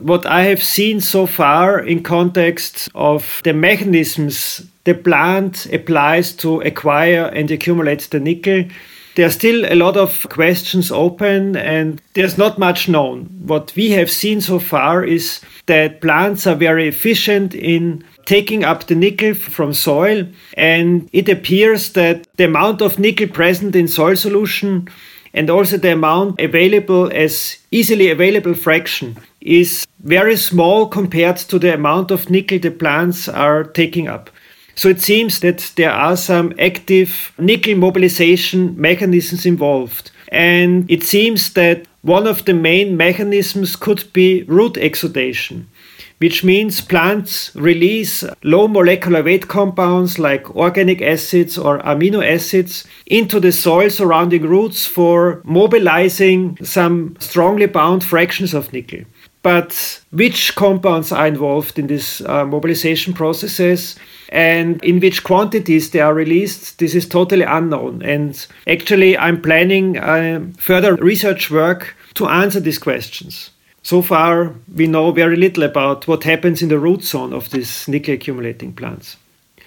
what I have seen so far in context of the mechanisms the plant applies to acquire and accumulate the nickel, there are still a lot of questions open and there's not much known. What we have seen so far is that plants are very efficient in taking up the nickel from soil, and it appears that the amount of nickel present in soil solution and also the amount available as easily available fraction is very small compared to the amount of nickel the plants are taking up. So it seems that there are some active nickel mobilization mechanisms involved. And it seems that one of the main mechanisms could be root exudation, which means plants release low molecular weight compounds like organic acids or amino acids into the soil surrounding roots for mobilizing some strongly bound fractions of nickel. But which compounds are involved in these mobilization processes and in which quantities they are released, this is totally unknown. And actually, I'm planning further research work to answer these questions. So far, we know very little about what happens in the root zone of these nickel accumulating plants.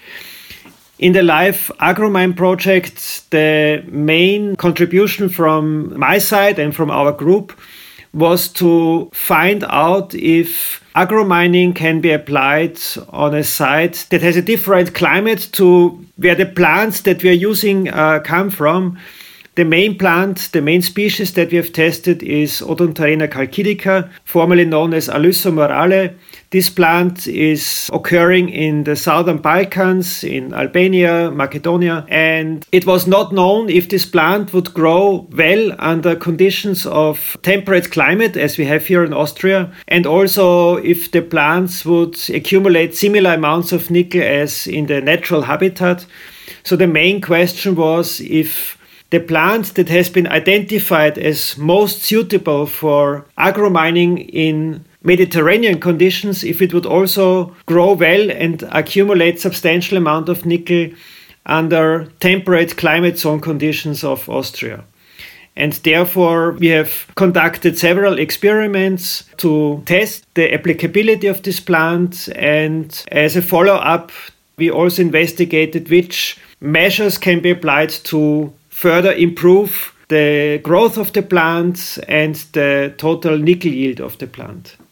In the LIFE AgroMine project, the main contribution from my side and from our group was to find out if agromining can be applied on a site that has a different climate to where the plants that we are using come from. The main plant, the main species that we have tested is Odontarena chalcidica, formerly known as Alyssa morale. This plant is occurring in the southern Balkans, in Albania, Macedonia, and it was not known if this plant would grow well under conditions of temperate climate, as we have here in Austria, and also if the plants would accumulate similar amounts of nickel as in the natural habitat. So the main question was if the plant that has been identified as most suitable for agromining in Mediterranean conditions, if it would also grow well and accumulate substantial amount of nickel under temperate climate zone conditions of Austria. And therefore, we have conducted several experiments to test the applicability of this plant. And as a follow-up, we also investigated which measures can be applied to further improve the growth of the plant and the total nickel yield of the plant.